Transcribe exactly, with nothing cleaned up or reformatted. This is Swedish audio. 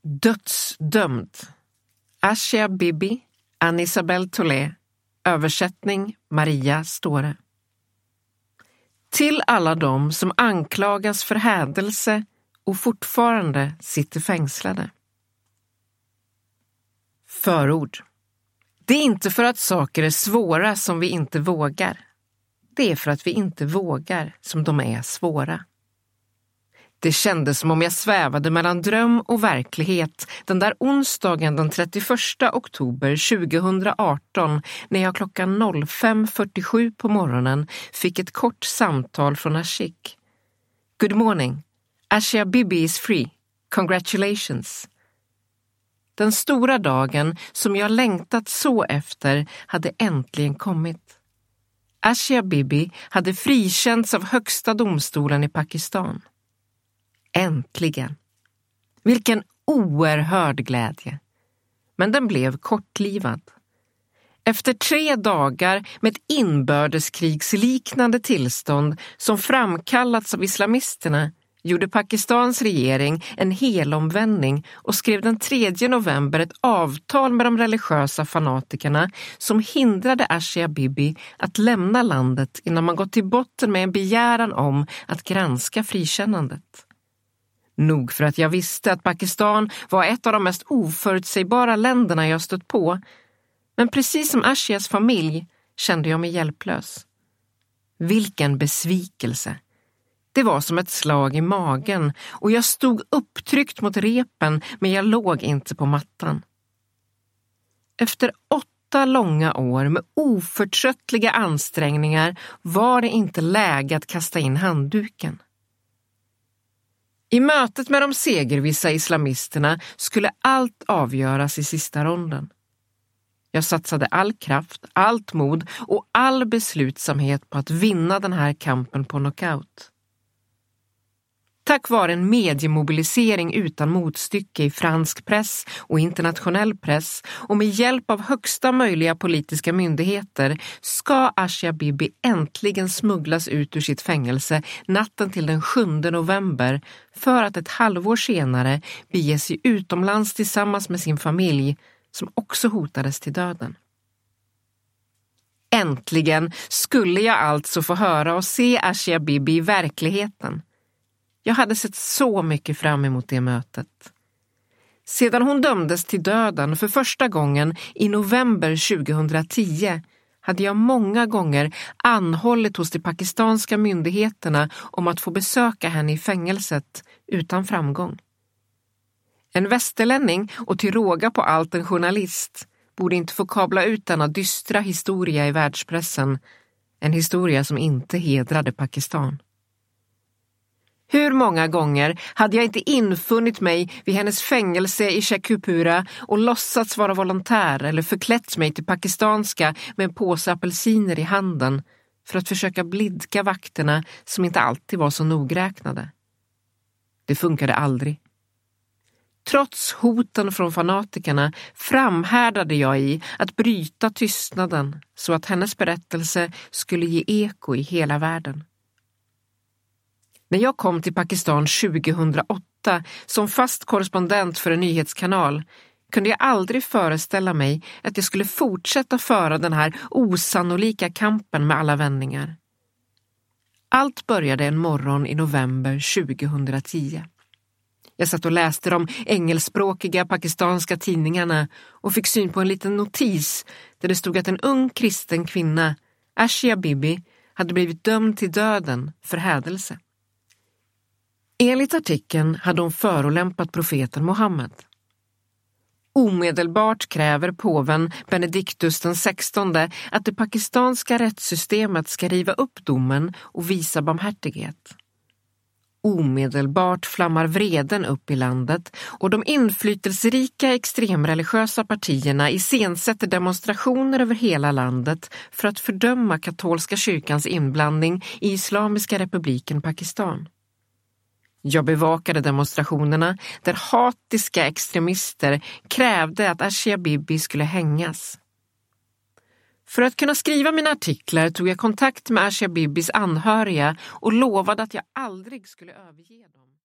Dödsdömd. Asia Bibi, Anne-Isabelle Tollet. Översättning Maria Ståre. Till alla de som anklagas för hädelse och fortfarande sitter fängslade. Förord. Det är inte för att saker är svåra som vi inte vågar. Det är för att vi inte vågar som de är svåra. Det kändes som om jag svävade mellan dröm och verklighet den där onsdagen den trettioförsta oktober tjugohundraarton när jag klockan fem fyrtiosju på morgonen fick ett kort samtal från Ashik. Good morning. Asia Bibi is free. Congratulations. Den stora dagen som jag längtat så efter hade äntligen kommit. Asia Bibi hade frikänts av högsta domstolen i Pakistan. Äntligen. Vilken oerhörd glädje. Men den blev kortlivad. Efter tre dagar med ett inbördeskrigsliknande tillstånd som framkallats av islamisterna gjorde Pakistans regering en helomvändning och skrev den tredje november ett avtal med de religiösa fanatikerna som hindrade Asia Bibi att lämna landet innan man gått till botten med en begäran om att granska frikännandet. Nog för att jag visste att Pakistan var ett av de mest oförutsägbara länderna jag stött på, men precis som Asias familj kände jag mig hjälplös. Vilken besvikelse! Det var som ett slag i magen och jag stod upptryckt mot repen men jag låg inte på mattan. Efter åtta långa år med oförtröttliga ansträngningar var det inte läge att kasta in handduken. I mötet med de segervissa islamisterna skulle allt avgöras i sista ronden. Jag satsade all kraft, allt mod och all beslutsamhet på att vinna den här kampen på knockout. Tack vare en mediemobilisering utan motstycke i fransk press och internationell press och med hjälp av högsta möjliga politiska myndigheter ska Asia Bibi äntligen smugglas ut ur sitt fängelse natten till den sjunde november för att ett halvår senare bege sig utomlands tillsammans med sin familj som också hotades till döden. Äntligen skulle jag alltså få höra och se Asia Bibi i verkligheten. Jag hade sett så mycket fram emot det mötet. Sedan hon dömdes till döden för första gången i november tjugohundratio hade jag många gånger anhållit hos de pakistanska myndigheterna om att få besöka henne i fängelset utan framgång. En västerlänning och till råga på allt en journalist borde inte få kabla ut denna dystra historia i världspressen, en historia som inte hedrade Pakistan. Hur många gånger hade jag inte infunnit mig vid hennes fängelse i Sheikhupura och låtsats vara volontär eller förklätt mig till pakistanska med en påse apelsiner i handen för att försöka blidka vakterna som inte alltid var så nogräknade. Det funkade aldrig. Trots hoten från fanatikerna framhärdade jag i att bryta tystnaden så att hennes berättelse skulle ge eko i hela världen. När jag kom till Pakistan tjugohundraåtta som fast korrespondent för en nyhetskanal kunde jag aldrig föreställa mig att jag skulle fortsätta föra den här osannolika kampen med alla vändningar. Allt började en morgon i november tjugohundratio. Jag satt och läste de engelskspråkiga pakistanska tidningarna och fick syn på en liten notis där det stod att en ung kristen kvinna, Asia Bibi, hade blivit dömd till döden för hädelse. Enligt artikeln hade hon förolämpat profeten Mohammed. Omedelbart kräver påven Benediktus den sextonde att det pakistanska rättssystemet ska riva upp domen och visa barmhärtighet. Omedelbart flammar vreden upp i landet och de inflytelserika extremreligiösa partierna iscensätter demonstrationer över hela landet för att fördöma katolska kyrkans inblandning i Islamiska republiken Pakistan. Jag bevakade demonstrationerna där hatiska extremister krävde att Asia Bibi skulle hängas. För att kunna skriva mina artiklar tog jag kontakt med Asia Bibis anhöriga och lovade att jag aldrig skulle överge dem.